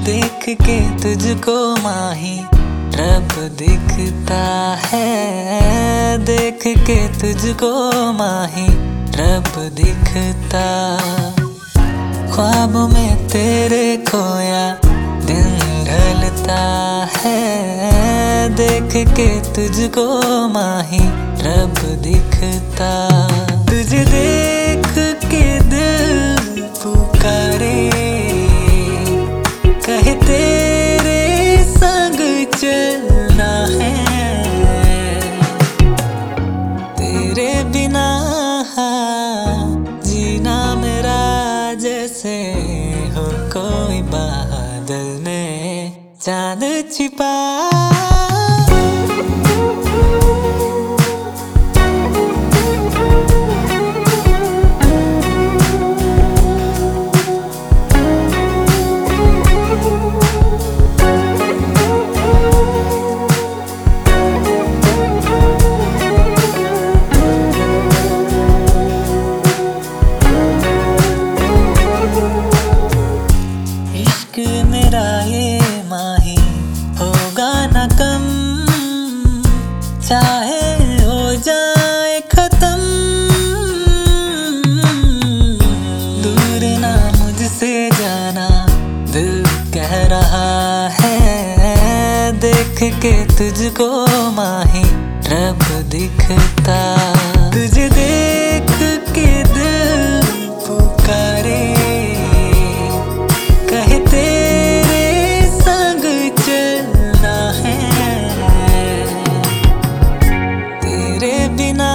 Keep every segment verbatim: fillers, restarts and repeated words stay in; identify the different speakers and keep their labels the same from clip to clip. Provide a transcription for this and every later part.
Speaker 1: देख के तुझको माही रब दिखता है। देख के तुझको माही रब दिखता। ख्वाब में तेरे खोया दिन ढलता है। देख के तुझको माही रब दिखता। तुझे देख के दिल पुकारे, कहे तेरे संग चलना है। तेरे बिना जीना मेरा जैसे हो कोई बादल में चांद छिपा। मेरा ये माही होगा न कम, चाहे हो जाए खत्म। दूर ना मुझसे जाना दिल कह रहा है। देख के तुझको माही रब दिखता। तुझे देख के दिल पुकारे, बिना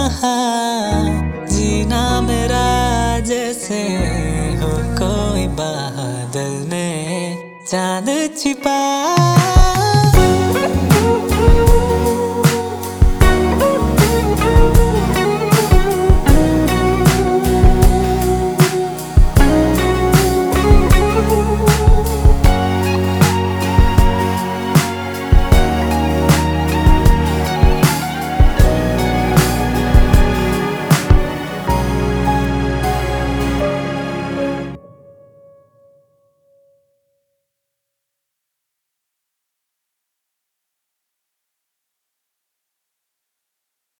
Speaker 1: जीना मेरा जैसे हो कोई बादल में चांद छिपा।